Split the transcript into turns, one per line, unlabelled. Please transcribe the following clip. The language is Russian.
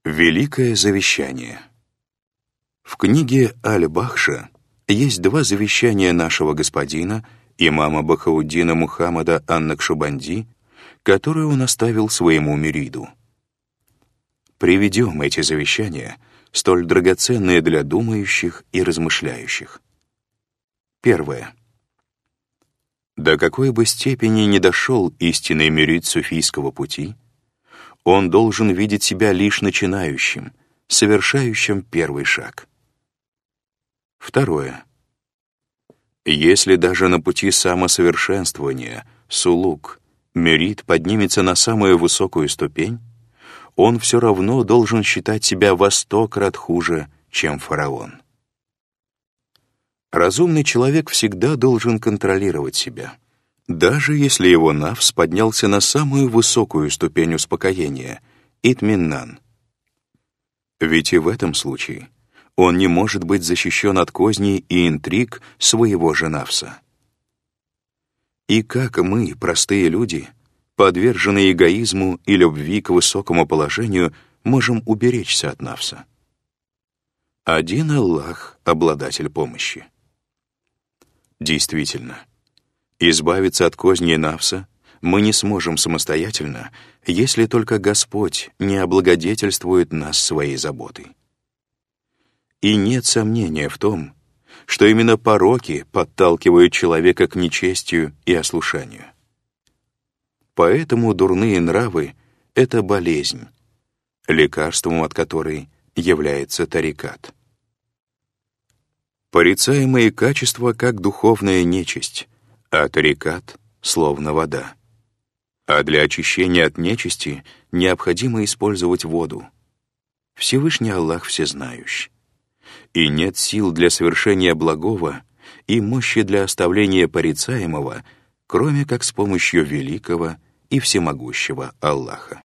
Великое завещание. В книге Аль-Бахша есть два завещания нашего господина, имама Бахауддина Мухаммада ан-Накшбанди, которые он оставил своему мюриду. Приведем эти завещания, столь драгоценные для думающих и размышляющих. Первое. До какой бы степени ни дошел истинный мюрид суфийского пути, он должен видеть себя лишь начинающим, совершающим первый шаг. Второе. Если даже на пути самосовершенствования, сулук, мюрид поднимется на самую высокую ступень, он все равно должен считать себя во 100 крат хуже, чем фараон. Разумный человек всегда должен контролировать себя, даже если его нафс поднялся на самую высокую ступень успокоения — итминнан. Ведь и в этом случае он не может быть защищен от козней и интриг своего же нафса. И как мы, простые люди, подверженные эгоизму и любви к высокому положению, можем уберечься от нафса? Один Аллах — обладатель помощи. Действительно, избавиться от козней нафса мы не сможем самостоятельно, если только Господь не облагодетельствует нас своей заботой. И нет сомнения в том, что именно пороки подталкивают человека к нечестию и ослушанию. Поэтому дурные нравы — это болезнь, лекарством от которой является тарикат. Порицаемые качества как духовная нечисть, а тарикат — словно вода. А для очищения от нечисти необходимо использовать воду. Всевышний Аллах всезнающий. И нет сил для совершения благого и мощи для оставления порицаемого, кроме как с помощью великого и всемогущего Аллаха.